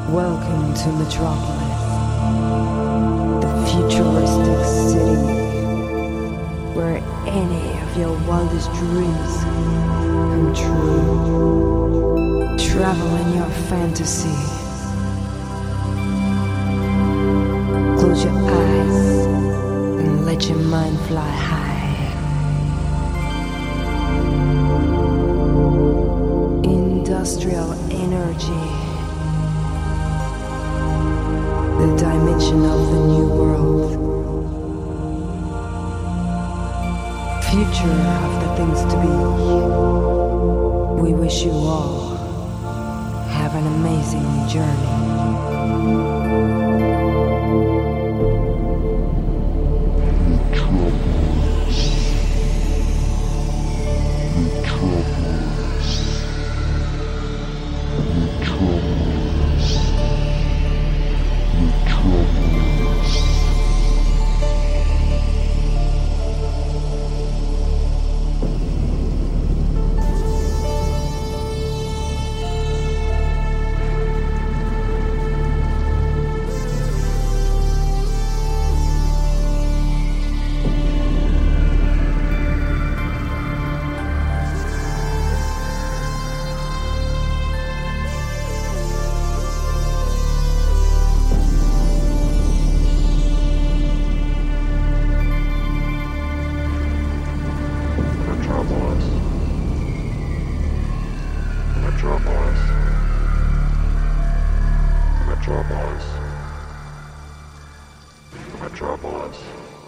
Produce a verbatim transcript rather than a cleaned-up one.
Welcome to Metropolis, the futuristic city where any of your wildest dreams come true. Travel in your fantasy. Close your eyes and let your mind fly high. Industrial energy. The dimension of the new world. Future of the things to be. We wish you all have an amazing journey. Metropolis. Metropolis. Metropolis.